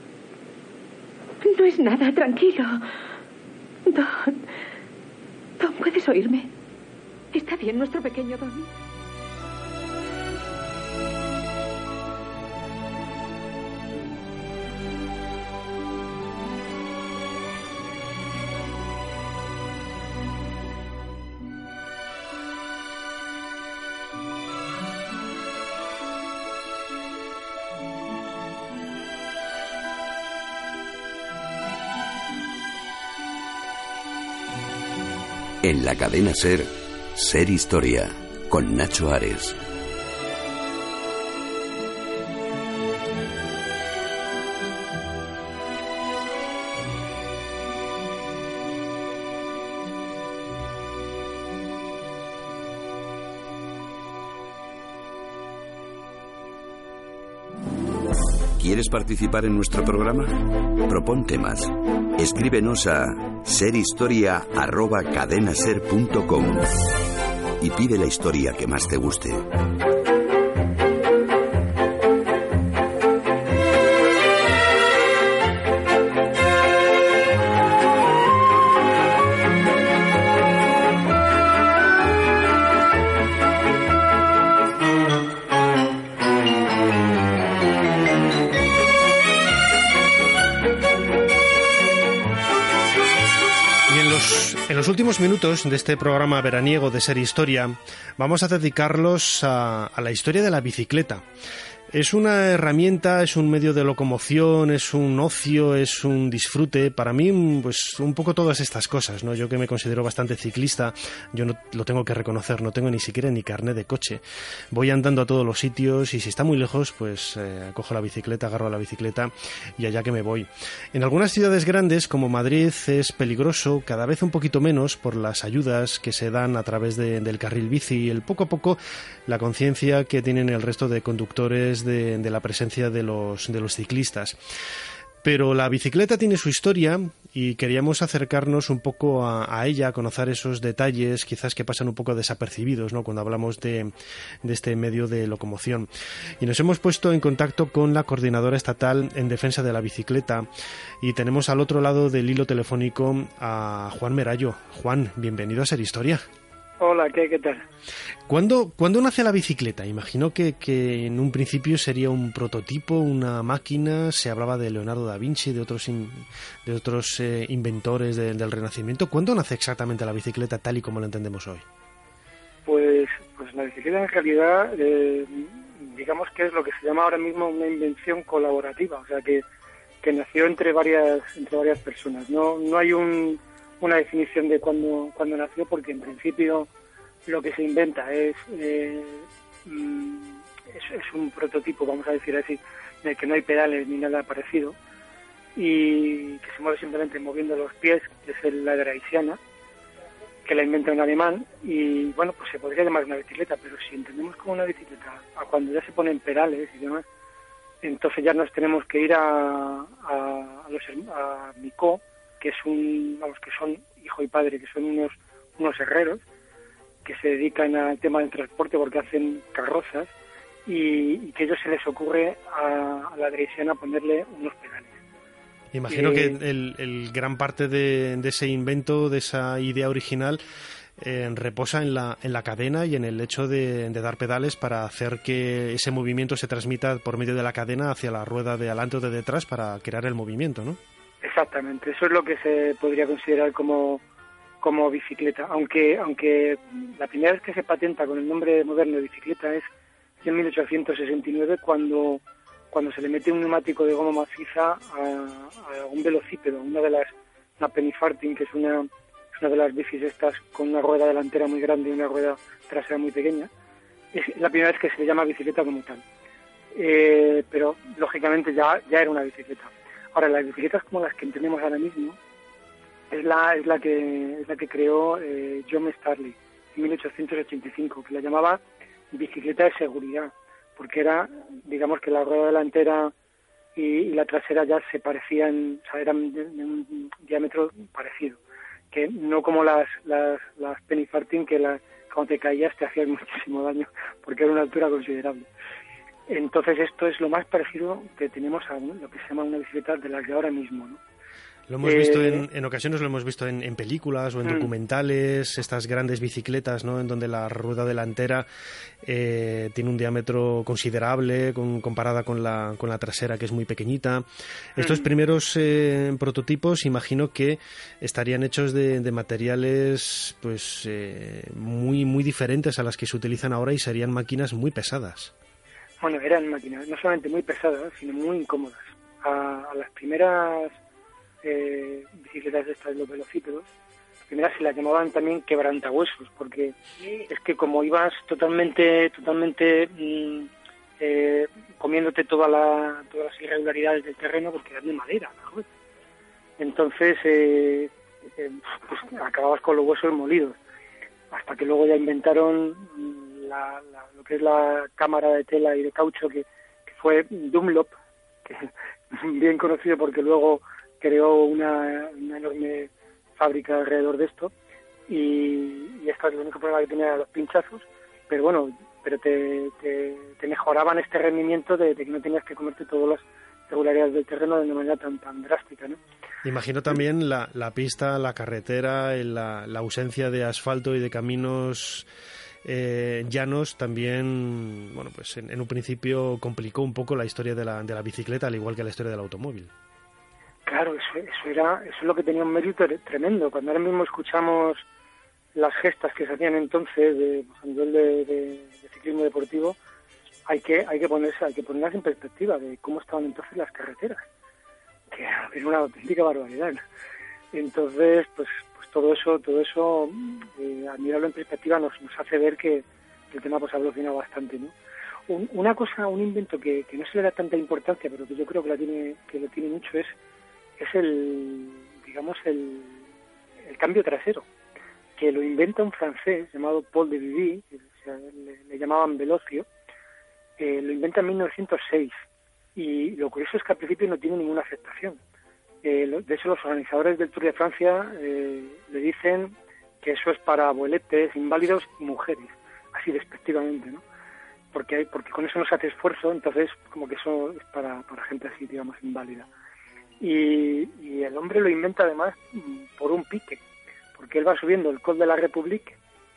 No es nada, tranquilo. Don, ¿puedes oírme? ¿Está bien nuestro pequeño Don? En la cadena SER, Ser Historia, con Nacho Ares. ¿Quieres participar en nuestro programa? Propón temas. Escríbenos a serhistoria@cadenaser.com y pide la historia que más te guste. En los últimos minutos de este programa veraniego de Ser Historia vamos a dedicarlos a la historia de la bicicleta. Es una herramienta, es un medio de locomoción, es un ocio, es un disfrute. Para mí, pues un poco todas estas cosas, ¿no? Yo que me considero bastante ciclista, yo no lo tengo que reconocer, no tengo ni siquiera ni carnet de coche. Voy andando a todos los sitios y si está muy lejos, pues cojo la bicicleta, agarro la bicicleta y allá que me voy. En algunas ciudades grandes, como Madrid, es peligroso, cada vez un poquito menos, por las ayudas que se dan a través del carril bici y poco a poco la conciencia que tienen el resto de conductores de la presencia de los ciclistas. Pero la bicicleta tiene su historia y queríamos acercarnos un poco a ella, a conocer esos detalles quizás que pasan un poco desapercibidos, ¿no?, cuando hablamos de este medio de locomoción. Y nos hemos puesto en contacto con la coordinadora estatal en defensa de la bicicleta y tenemos al otro lado del hilo telefónico a Juan Merallo. Juan, bienvenido a Ser Historia. Hola, ¿qué tal? ¿Cuándo nace la bicicleta? Imagino que en un principio sería un prototipo, una máquina. Se hablaba de Leonardo da Vinci, de otros inventores del Renacimiento. ¿Cuándo nace exactamente la bicicleta tal y como la entendemos hoy? Pues la bicicleta en realidad, digamos que es lo que se llama ahora mismo una invención colaborativa, o sea que nació entre varias personas. No hay una definición de cuándo nació, porque en principio lo que se inventa es un prototipo, vamos a decir así, en el que no hay pedales ni nada parecido y que se mueve simplemente moviendo los pies, que es la Draisiana, que la inventa un alemán. Y bueno, pues se podría llamar una bicicleta, pero si entendemos como una bicicleta a cuando ya se ponen pedales y demás, entonces ya nos tenemos que ir a Micó, que son hijo y padre, que son unos herreros que se dedican al tema del transporte porque hacen carrozas y que a ellos se les ocurre a la Draisiana ponerle unos pedales. Imagino que el gran parte de ese invento, de esa idea original, reposa en la cadena y en el hecho de dar pedales para hacer que ese movimiento se transmita por medio de la cadena hacia la rueda de adelante o de detrás para crear el movimiento, ¿no? Exactamente, eso es lo que se podría considerar como bicicleta, aunque la primera vez que se patenta con el nombre moderno de bicicleta es en 1869 cuando se le mete un neumático de goma maciza a un velocípedo, una penny farthing, que es una de las bicis estas con una rueda delantera muy grande y una rueda trasera muy pequeña. Es la primera vez que se le llama bicicleta como tal, pero lógicamente ya era una bicicleta. Ahora, las bicicletas como las que entendemos ahora mismo es la que creó John Starley en 1885, que la llamaba bicicleta de seguridad, porque era, digamos, que la rueda delantera y la trasera ya se parecían, o sea, eran de un diámetro parecido, que no como las penny farthing, que cuando te caías te hacían muchísimo daño porque era una altura considerable. Entonces esto es lo más parecido que tenemos a lo que se llama una bicicleta de las de ahora mismo, ¿no? Lo hemos visto en ocasiones, lo hemos visto en películas o en documentales, estas grandes bicicletas, ¿no?, en donde la rueda delantera tiene un diámetro considerable comparada con la trasera, que es muy pequeñita. Estos primeros prototipos, imagino que estarían hechos de materiales pues muy, muy diferentes a las que se utilizan ahora y serían máquinas muy pesadas. Bueno, eran máquinas no solamente muy pesadas, sino muy incómodas. A las primeras bicicletas de estas, los velocípedos, primeras se las llamaban también quebrantahuesos, porque es que como ibas totalmente comiéndote todas las irregularidades del terreno, porque eran de madera, ¿no? Entonces pues acababas con los huesos molidos, hasta que luego ya inventaron lo que es la cámara de tela y de caucho, que fue Dunlop, que bien conocido porque luego creó una enorme fábrica alrededor de esto, y esto es el único problema que tenía, los pinchazos, pero bueno, te mejoraban este rendimiento de que no tenías que comerte todas las regularidades del terreno de una manera tan drástica, ¿no? Imagino también la pista, la carretera, la ausencia de asfalto y de caminos llanos también, bueno, pues en un principio complicó un poco la historia de la bicicleta, al igual que la historia del automóvil. Claro, eso es lo que tenía un mérito tremendo. Cuando ahora mismo escuchamos las gestas que se hacían entonces a nivel de ciclismo deportivo, hay que ponerlas en perspectiva de cómo estaban entonces las carreteras, que era una auténtica barbaridad. Entonces, pues todo eso al mirarlo en perspectiva nos hace ver que el tema pues ha evolucionado bastante, ¿no? Un invento que no se le da tanta importancia, pero que yo creo que lo tiene mucho, es el cambio trasero, que lo inventa un francés llamado Paul de Vivi, le llamaban Velocio, lo inventa en 1906, y lo curioso es que al principio no tiene ninguna aceptación. De hecho, los organizadores del Tour de Francia le dicen que eso es para abueletes, inválidos y mujeres, así despectivamente, ¿no? Porque con eso no se hace esfuerzo, entonces como que eso es para gente así, digamos, inválida. Y el hombre lo inventa además por un pique, porque él va subiendo el Col de la République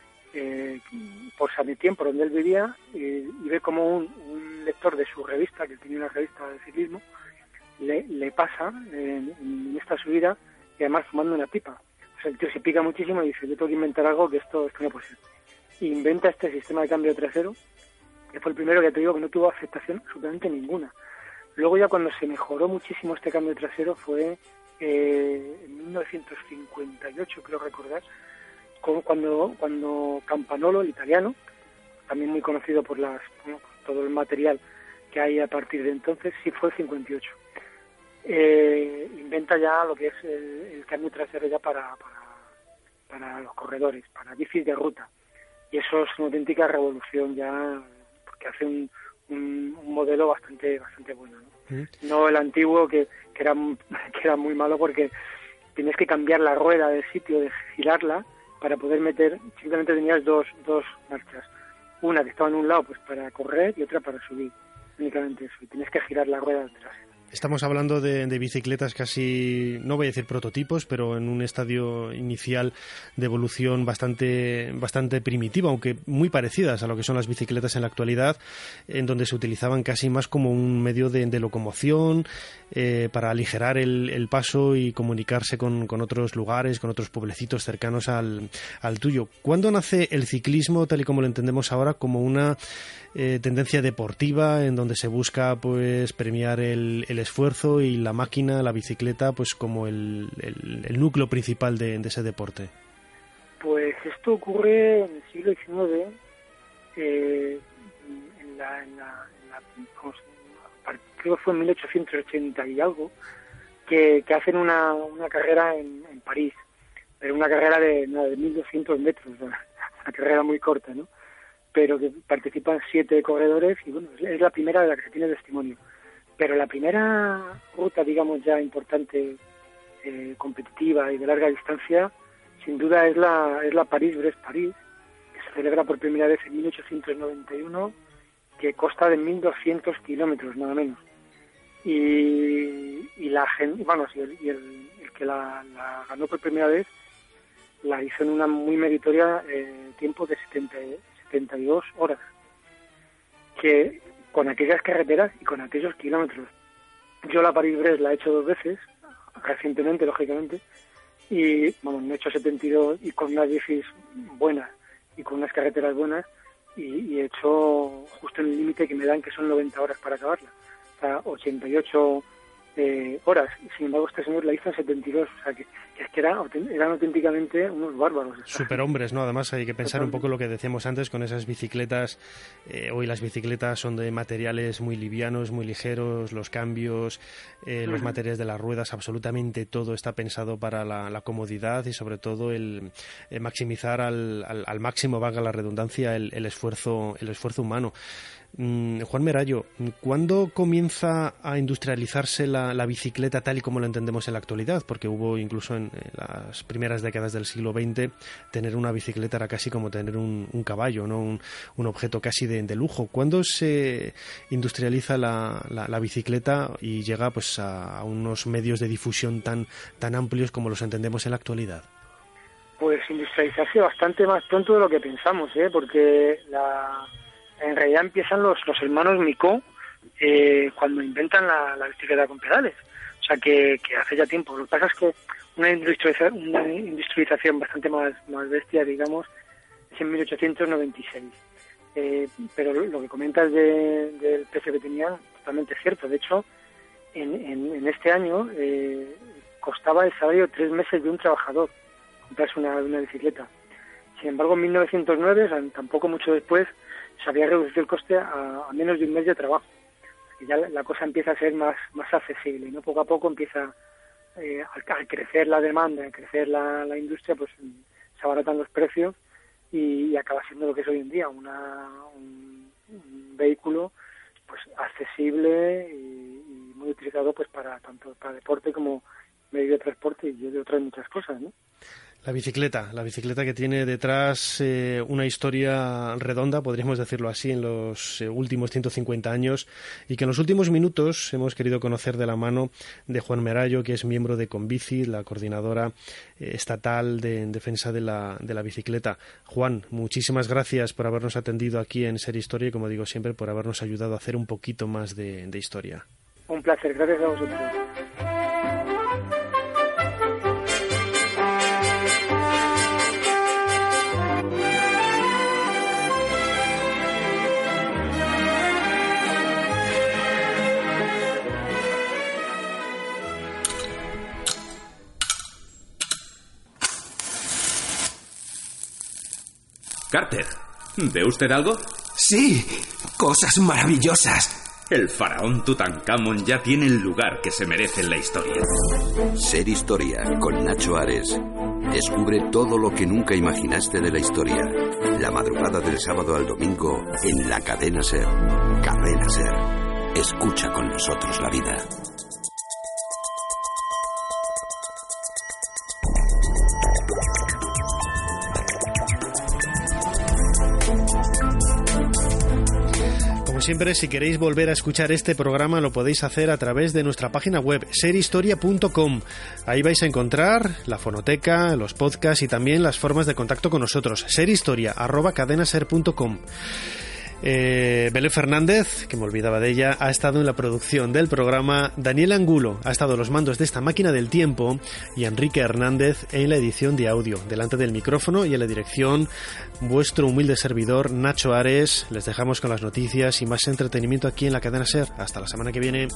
por Saint-Étienne, por donde él vivía, y ve como un lector de su revista, que tenía una revista de ciclismo, le pasa en esta subida, y además fumando una pipa. O sea, el tío se pica muchísimo y dice, yo tengo que inventar algo, que esto no puede ser. Y inventa este sistema de cambio trasero, que fue el primero, que te digo, que no tuvo aceptación absolutamente ninguna. Luego ya cuando se mejoró muchísimo este cambio trasero fue en 1958, creo recordar, cuando Campanolo, el italiano, también muy conocido por todo el material que hay a partir de entonces, sí fue el 58. Inventa ya lo que es el cambio trasero ya para los corredores, para bicis de ruta. Y eso es una auténtica revolución ya, porque hace un modelo bastante bueno, ¿no? No el antiguo que era muy malo, porque tenías que cambiar la rueda del sitio, de girarla para poder meter. Simplemente tenías dos marchas, una que estaba en un lado pues para correr y otra para subir, únicamente eso, y tenías que girar la rueda detrás. Estamos hablando de bicicletas casi, no voy a decir prototipos, pero en un estadio inicial de evolución bastante primitiva, aunque muy parecidas a lo que son las bicicletas en la actualidad, en donde se utilizaban casi más como un medio de locomoción, para aligerar el paso y comunicarse con otros lugares, con otros pueblecitos cercanos al tuyo. ¿Cuándo nace el ciclismo, tal y como lo entendemos ahora, como una tendencia deportiva en donde se busca pues premiar el esfuerzo y la máquina, la bicicleta, pues como el núcleo principal de ese deporte? Pues esto ocurre en el siglo XIX, creo que fue en 1880 y algo, que hacen una carrera en París, pero una carrera de 1.200 metros, una carrera muy corta, ¿no? Pero que participan 7 corredores, y bueno, es la primera de la que se tiene testimonio. Pero la primera ruta, digamos, ya importante, competitiva y de larga distancia, sin duda es la París-Brest-París, que se celebra por primera vez en 1891, que consta de 1.200 kilómetros, nada menos. Y la gente, bueno, el que la ganó por primera vez la hizo en una muy meritoria tiempo de 72 horas, que con aquellas carreteras y con aquellos kilómetros. Yo la París-Brest la he hecho 2 veces, recientemente, lógicamente, y vamos, me he hecho 72 y con unas bicis buenas y con unas carreteras buenas, y he hecho justo en el límite que me dan, que son 90 horas para acabarla. O sea, 88 horas. Sin embargo, este señor la hizo en 72, o sea que eran auténticamente unos bárbaros. Superhombres, ¿no? Además hay que pensar un poco lo que decíamos antes con esas bicicletas. Hoy las bicicletas son de materiales muy livianos, muy ligeros, los cambios, los materiales de las ruedas, absolutamente todo está pensado para la comodidad y sobre todo el maximizar al máximo, valga la redundancia, el esfuerzo humano. Juan Merayo, ¿cuándo comienza a industrializarse la bicicleta tal y como la entendemos en la actualidad? Porque hubo incluso en las primeras décadas del siglo XX, tener una bicicleta era casi como tener un caballo, ¿no? Un objeto casi de lujo. ¿Cuándo se industrializa la bicicleta y llega pues a unos medios de difusión tan amplios como los entendemos en la actualidad? Pues industrializarse bastante más pronto de lo que pensamos, porque en realidad empiezan los hermanos Micó cuando inventan la bicicleta con pedales. O sea, que hace ya tiempo. Lo que pasa es que una industrialización bastante más bestia, digamos, es en 1896. Pero lo que comentas del precio que tenían, totalmente cierto. De hecho, en este año costaba el salario 3 meses de un trabajador comprarse una bicicleta. Sin embargo, en 1909, o sea, tampoco mucho después, se había reducido el coste a menos de un mes de trabajo. Y ya la cosa empieza a ser más accesible, ¿no? Poco a poco empieza, al crecer la demanda, al crecer la industria, pues se abaratan los precios y acaba siendo lo que es hoy en día, un vehículo pues accesible y muy utilizado pues tanto para deporte como medio de transporte y de otras muchas cosas, ¿no? La bicicleta que tiene detrás una historia redonda, podríamos decirlo así, en los últimos 150 años y que en los últimos minutos hemos querido conocer de la mano de Juan Merayo, que es miembro de Conbici, la coordinadora estatal en defensa de la bicicleta. Juan, muchísimas gracias por habernos atendido aquí en Ser Historia y, como digo siempre, por habernos ayudado a hacer un poquito más de historia. Un placer, gracias a vosotros. Carter, ¿ve usted algo? Sí, cosas maravillosas. El faraón Tutankamón ya tiene el lugar que se merece en la historia. Ser Historia con Nacho Ares. Descubre todo lo que nunca imaginaste de la historia. La madrugada del sábado al domingo en la Cadena SER. Cadena SER. Escucha con nosotros la vida. Siempre, si queréis volver a escuchar este programa, lo podéis hacer a través de nuestra página web serhistoria.com. Ahí vais a encontrar la fonoteca, los podcasts y también las formas de contacto con nosotros. serhistoria@cadenaser.com. Belén Fernández, que me olvidaba de ella, ha estado en la producción del programa. Daniel Angulo ha estado a los mandos de esta máquina del tiempo y Enrique Hernández en la edición de audio. Delante del micrófono y en la dirección, vuestro humilde servidor Nacho Ares. Les dejamos con las noticias y más entretenimiento aquí en la Cadena SER. Hasta la semana que viene.